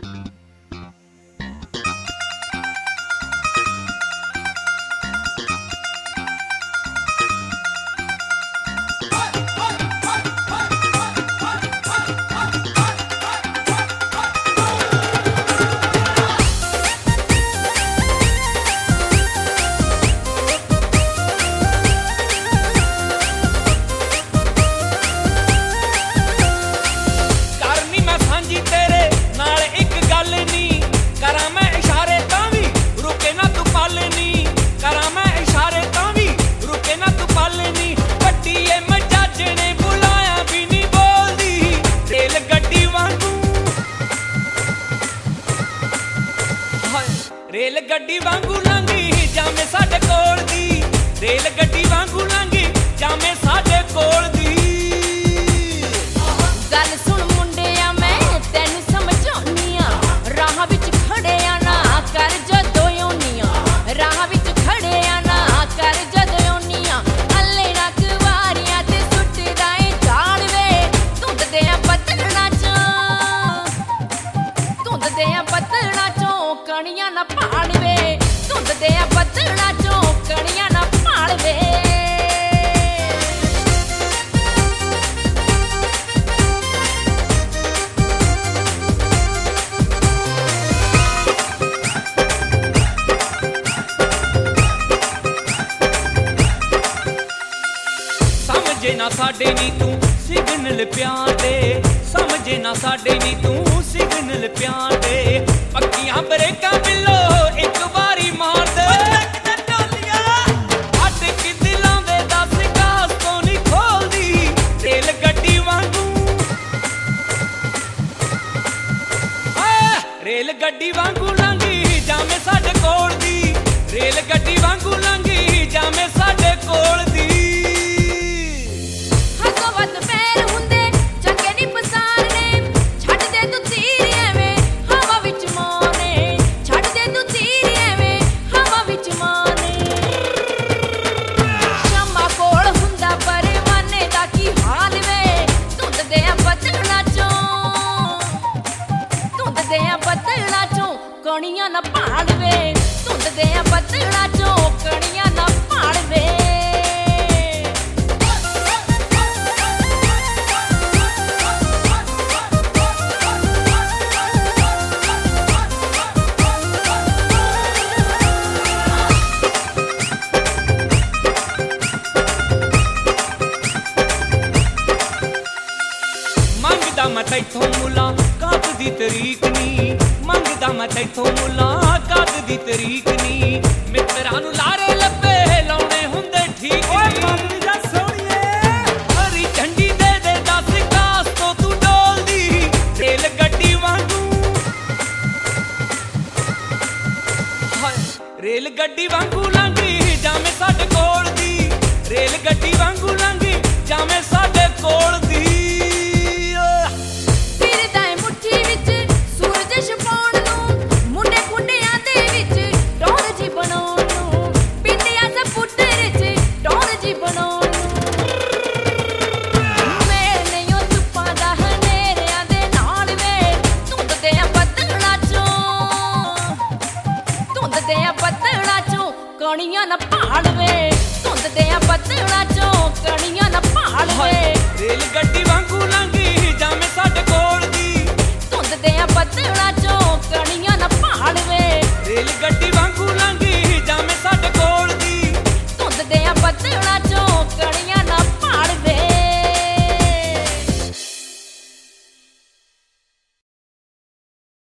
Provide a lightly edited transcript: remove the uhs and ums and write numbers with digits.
Rail ਗੱਡੀ ਵਾਂਗੂ ਲੰਘੀ ਜਾਵੇਂ ਸਾਡੇ ਕੋਲ ਦੀ, ਰੇਲ ਗੱਡੀ ਵਾਂਗੂ ਲੰਘੀ ਜਾਵੇਂ ਸਾਡੇ ਕੋਲ ਦੀ। ਗੱਲ ਸੁਣ ਮੁੰਡਿਆ ਮੈਂ ਤੈਨੂੰ ਸਮਝਾਉਣੀ ਆ, ਰਾਹਾਂ ਵਿੱਚ ਖੜਿਆ ਨਾ ਕਰ ਜਦੋਂ ਯੋਨੀਆਂ, ਰਾਹਾਂ ਵਿੱਚ ਖੜਿਆ ਨਾ ਕਰ ਜਦੋਂ ਯੋਨੀਆਂ। ਹੱਲੇ ਨਾ ਕੁਵਾਰੀਆਂ ਤੇ ਸੁੱਟਦਾ ਏ ਜਾਲ ਵੇ, ਧੁੰਦ ਦੇ ਆ ਬੱਦਲਾਂ ਚੋਂ, ਧੁੰਦ ਦੇ ਆ ਬੱਦਲਾਂ ਚੋਂ ਕਣੀਆਂ ਨਾ ਭਾਲ ਵੇ, ਧੁੰਦ ਦੇ ਆ ਬੱਦਲਾਂ ਚੋਂ ਕਣੀਆਂ ਨਾ ਭਾਲ ਵੇ। ਸਮਝੇ ਨਾ ਸਾਡੇ ਨੀ ਤੂੰ ਸਿਗਨਲ ਪਿਆਰ ਦੇ, ਸਮਝੇ ਨਾ ਸਾਡੇ ਨੀ ਤੂੰ ਸਿਗਨਲ ਪਿਆਰ ਦੇ। ਪੱਕੀਆਂ ਬ੍ਰੇਕਾਂ ਬਿੱਲੋ ਇੱਕ ਵਾਰੀ ਮਾਰ ਦੇ, ਅੱਡ ਕਿ ਦਿਲਾਂ ਦੇ ਦੱਸ ਗਾਸ ਤੋਂ ਨੀ ਖੋਲਦੀ ਰੇਲ ਗੱਡੀ ਵਾਂਗੂ। ਰੇਲ ਗੱਡੀ ਵਾਂਗੂ ਲੰਘੀ ਜਾਵੇਂ ਸਾਡੇ ਕੋਲ ਦੀ, ਰੇਲ ਗੱਡੀ ਵਾਂਗੂ ਲੰਘੀ ਜਾਵੇਂ ਸਾਡੇ ਕੋਲ ਦੀ। ਬੱਦਲਾਂ ਚੋਂ ਕਣੀਆਂ ਨਾ ਭਾਲ ਵੇ, ਧੁੰਦ ਦੇ ਆ ਬੱਦਲਾਂ ਚੋਂ ਕਣੀਆਂ ਨਾ ਭਾਲ ਵੇ। ਮੰਗਦਾ ਮੈਂ ਤੈਥੋਂ ਮੁਲਾਕਾਤ ਦੀ ਤਰੀਕ ਨੀ, ਮੰਗਦਾ ਮੈਂ ਤੈਥੋਂ ਮੁਲਾਕਾਤ ਦੀ ਤਰੀਕ ਨੀ। ਮਿੱਤਰਾਂ ਨੂੰ ਲਾਰੇ ਲੱਭੇ ਲਾਉਣੇ ਹੁੰਦੇ ਠੀਕ ਨੀ। ਹਰੀ ਝੰਡੀ ਦੇ ਦੇ ਦੱਸ ਕਾਸ ਤੋਂ ਤੂੰ ਡੋਲਦੀ ਰੇਲ ਗੱਡੀ ਵਾਂਗੂ। ਰੇਲ ਗੱਡੀ ਵਾਂਗੂ ਲੰਘੀ ਜਾਵੇਂ ਸਾਡੇ ਕੋਲ ਦੀ, ਰੇਲ ਗੱਡੀ ਵਾਂਗੂ ਲੰਘੀ ਜਾਵੇਂ ਸਾਡੇ ਕੋਲ ਦੀ।